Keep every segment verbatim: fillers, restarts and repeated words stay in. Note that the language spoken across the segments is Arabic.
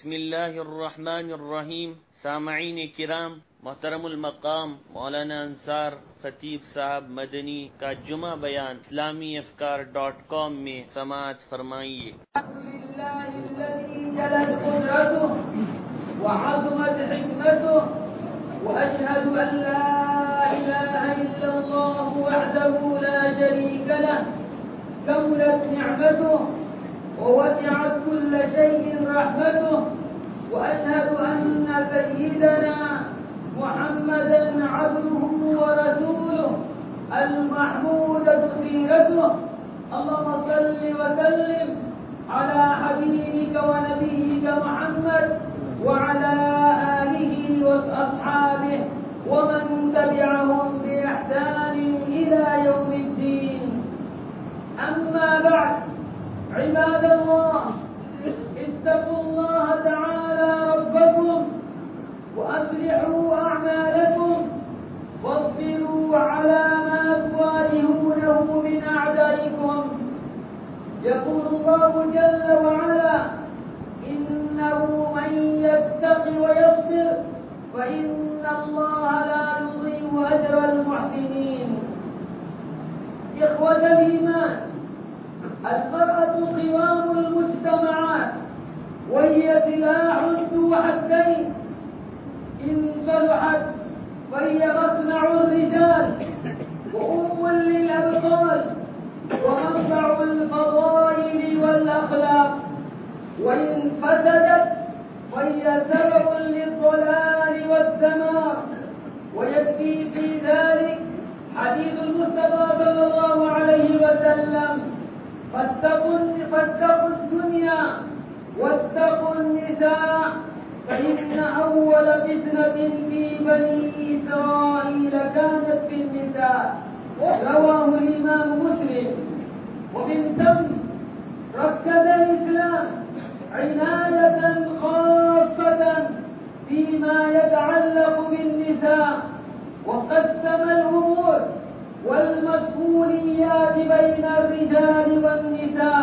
بسم الله الرحمن الرحیم. سامعین کرام، محترم المقام مولانا انصار خطیب صاحب مدنی کا جمعہ بیان اسلامی افکار ڈاٹ کام میں سماعت فرمائیے. وعظمت حكمته وأشهد أن لا إله إلا الله وحده لا شريك له كملت نعمته ووسعت كل شيء رحمته وأشهد أن سيدنا محمدا عبده ورسوله المحمودة سيرته. اللهم صل وسلم على حبيبك ونبيك محمد وعلى آله وأصحابه ومن تبعهم بإحسان إلى يوم الدين. أما بعد، عباد الله، اتقوا الله تعالى ربكم وأصلحوا أعمالكم واصبروا على ما تواجهونه من أعدائكم. يقول الله جل وعلا: إنه من يتق ويصبر فإن الله لا يضيع أجر المحسنين. إخوة الإيمان، المرأة قوام المجتمعات وهي سلاح ذو حدين. إن صلحت فهي مصنع الرجال وأم للأبطال ومنبع الفضائل والأخلاق، وإن فسدت فهي سبب للضلال والدمار. ويكفي في ذلك حديث المصطفى صلى الله عليه وسلم: فاتقوا فاتقوا الدنيا واتقوا النساء فإن أول فتنة في بني إسرائيل كانت في النساء. رواه الإمام مسلم. ومن ثم ركز الإسلام عناية خاصة فيما يتعلق بالنساء، وقسم الأمور والمسؤوليات بين الرجال والنساء،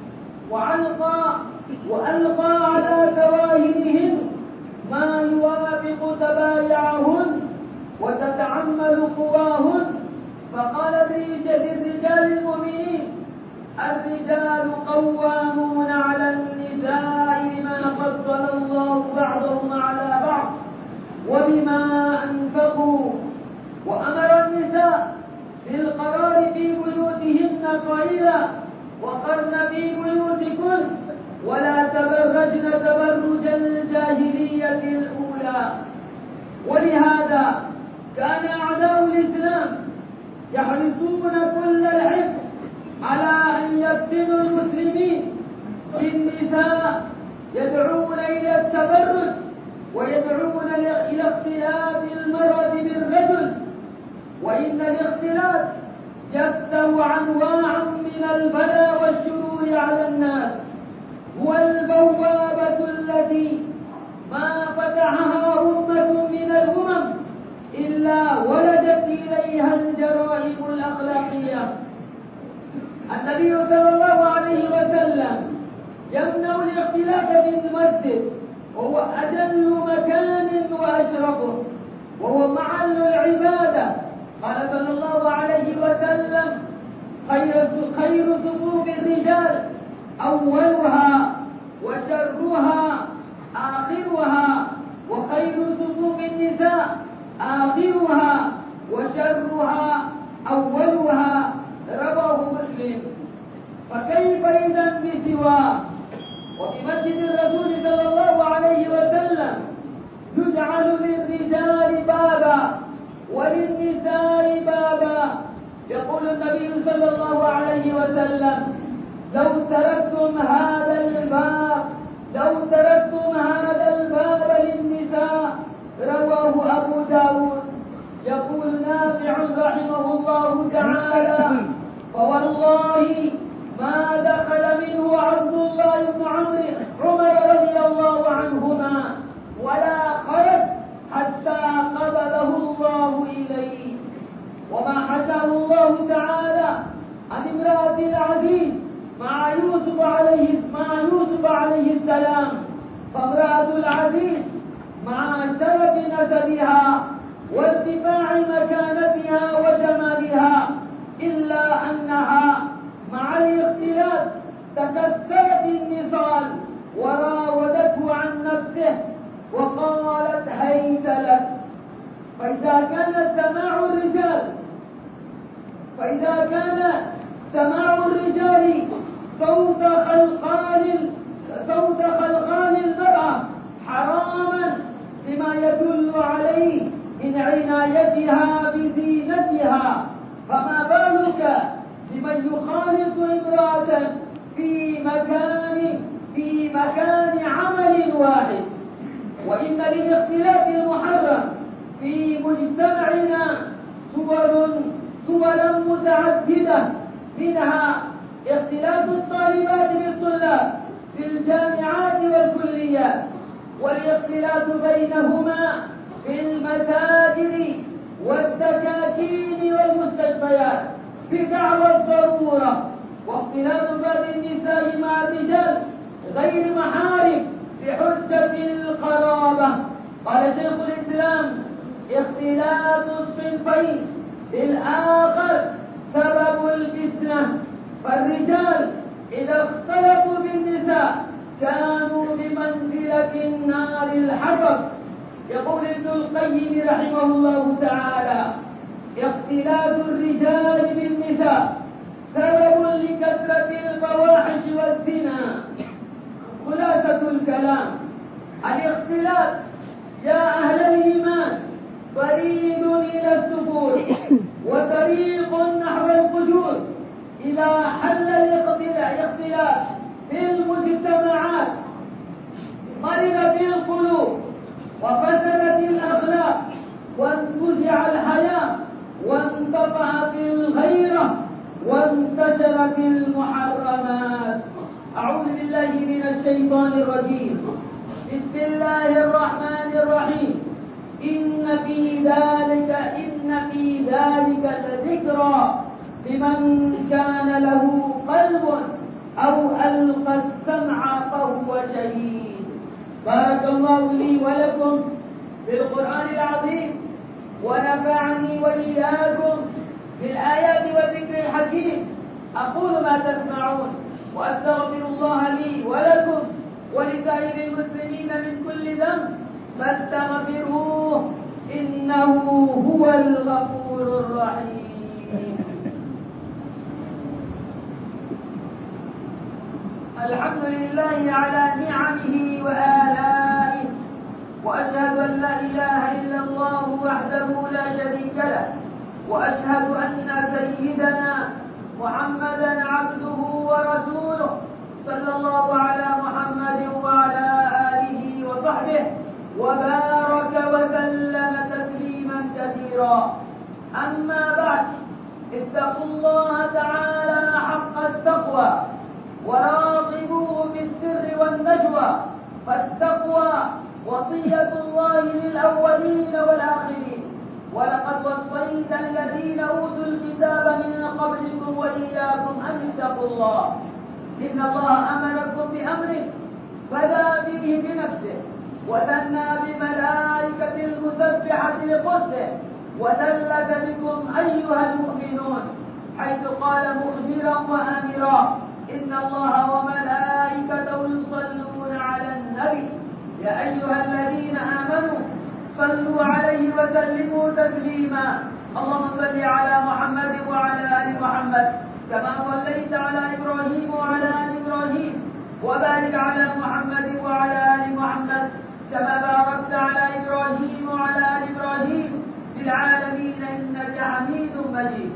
وألقى وألقى على كواهنهن ما يوافق تبايعهن وتتعمل قواهن. فقال للرجال المؤمنين: الرجال قوامون على النساء بما فضل الله بعضهم على بعض وبما أنفقوا. وأمر النساء بالقرار في بيوتهن قائلا: وقرن في بيوتكن ولا تبرجن تبرج الجاهلية الأولى. ولهذا كان أعداء الإسلام يحرصون كل الحرص على أن يفتنوا المسلمين بالنساء، يدعون إلى التبرج ويدعون إلى اختلاط المرأة بالرجل. وإن الاختلاط يفتح أنواعا من البلاء والشرور على الناس، هو البوابة التي ما فتحها أمة من الأمم إلا ولدت إليها الجرائم الأخلاقية. النبي صلى الله عليه وسلم يمنع الاختلاف في المسجد، وهو أجل مكان وأشرفه، وهو محل العبادة. قال صلى الله عليه وسلم: خير خير صفوف الرجال أولها وشرها آخرها، وخير صفوف النساء آخرها وشرها أولها. رواه مسلم. فكيف إذا بسواه؟ وبمسجد الرسول صلى الله عليه وسلم يجعل للرجال بابا وللنساء بابا. يقول النبي صلى الله عليه وسلم: لو تركتم هذا الباب لو تركتم هذا الباب للنساء. رواه أبو داود. يقول نافع رحمه الله تعالى: فوالله ما دخل منه عبد الله بن عمر رضي الله عنهما ولا خرج حتى قبضه الله إليه. وما حكاه الله تعالى عن امرأة العزيز مع يوسف عليه مع يوسف عليه السلام، فامرأة الحديث مع شرف نسبها وارتفاع مكانتها وجمالها، إلا أنها مع الاختلاف تكسرت النصال وراودته عن نفسه وقالت هيت لك. فإذا كان سماع الرجال فإذا كان سماع الرجال صوت خلقان صوت خلقان المرأة حراما بما يدل عليه من عنايتها بزينتها، فما بالك بمن يخالط امرأة في مكان في مكان عمل واحد. وإن للاختلاف المحرم في مجتمعنا صور صورا متعددة، منها اختلاف الطالبات بالطلاب في الجامعات والكليات، والاختلاف بينهما في المساجد والدكاكين والمستشفيات بدعوى الضرورة، واختلاف بعض النساء مع الرجال غير محارم بحجة القرابة. قال شيخ الإسلام: اختلاف الصنفين بالآخر سبب الفتنة، فالرجال إذا اختلطوا بالنساء كانوا بمنزلة النار الحطب. يقول ابن القيم رحمه الله تعالى: اختلاط الرجال بالنساء سبب لكثرة الفواحش والزنا. خلاصة الكلام: الاختلاط يا أهل الإيمان طريق إلى السفور وطريق نحو الفجور. إذا حل الاختلاف في المجتمعات مرضت القلوب وفسدت الأخلاق وانتزع الحياة وانطفأت الغيرة وانتشرت المحرمات. أعوذ بالله من الشيطان الرجيم. بسم الله الرحمن الرحيم. إن في ذلك إن في ذلك لذكرى لمن كان له قلب أو ألقى السمع فهو شهيد. بارك الله لي ولكم بالقرآن العظيم، ونفعني وإياكم بالآيات والذكر الحكيم. أقول ما تسمعون وأستغفر الله لي ولكم ولسائر المسلمين من كل ذنب فاستغفروه إنه هو الغفور الرحيم. الحمد لله على نعمه وآلائه، وأشهد أن لا إله إلا الله وحده لا شريك له، وأشهد أن سيدنا محمدا عبده ورسوله صلى الله على محمد وعلى آله وصحبه وبارك وسلم تسليما كثيرا. أما بعد، اتقوا الله تعالى حق التقوى وراقبوه في السر والنجوى، فالتقوى وصية الله للأولين والآخرين. ولقد وصينا الذين أوتوا الكتاب من قبلكم وإياكم أن اتقوا الله. إن الله أمركم بأمره بدأ به بنفسه وثنى بملائكة المسبحة لقدسه وثلث بكم أيها المؤمنون، حيث قال مخبرا وآمرا: إن الله وملائكته يصلون على النبي يا أيها الذين آمنوا صلوا عليه وسلموا تسليما. اللهم صل على محمد وعلى آل محمد كما صليت على إبراهيم وعلى آل إبراهيم، وبارك على محمد وعلى آل محمد كما باركت على إبراهيم وعلى آل إبراهيم في العالمين إنك حميد مجيد.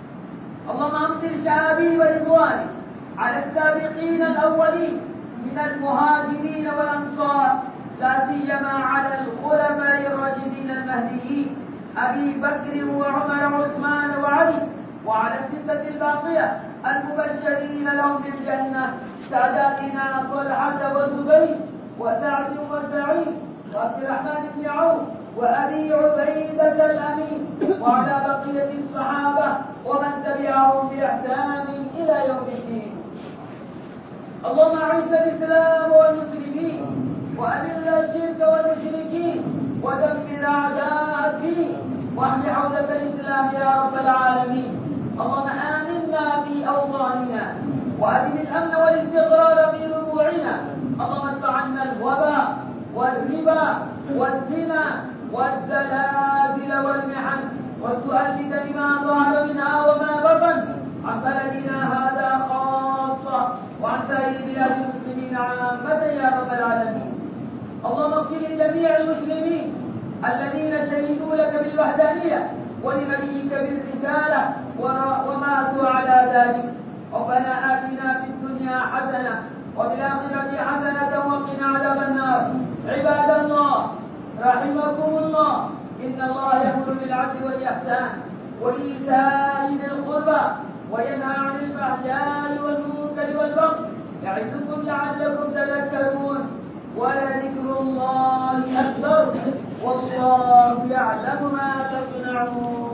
اللهم أمطر شعبي ورضواني على السابقين الأولين من المهاجرين والأنصار، لا سيما على الخلفاء الراشدين المهديين أبي بكر وعمر وعثمان وعلي، وعلى الستة الباقية المبشرين لهم بالجنة ساداتنا طلحة وزبير وسعد وسعيد وعبد الرحمن بن عوف وأبي عبيدة الأمين، وعلى بقية الصحابة ومن تبعهم بإحسان إلى يوم الدين. اللهم أعز الإسلام والمسلمين وأذل الشرك ودمر أعداء الدين واحمي حوزة الإسلام يا رب العالمين. اللهم آمنا في أوطاننا وأدم الأمن والاستقرار في ربوعنا. اللهم ادفع عنا الوباء والربا والزنا والزلازل والمحن والسوء الفتن ما ظهر منها وما بطن عن بلدنا هذا خاصة وعن سائر بلاد المسلمين عامة يا رب العالمين. اللهم اغفر لجميع المسلمين الذين شهدوا لك بالوحدانية ولنبيك بالرسالة وماتوا على ذلك. ربنا آتنا في الدنيا حسنة وفي الآخرة حسنة وقنا عذاب النار. عباد الله رحمكم الله، إن الله يأمر بالعدل والإحسان وإيتاء ذي القربى وينهى عن الفحشاء والمنكر والبغي يعظكم لعلكم تذكرون. ولذكر الله أكبر والله يعلم ما تصنعون.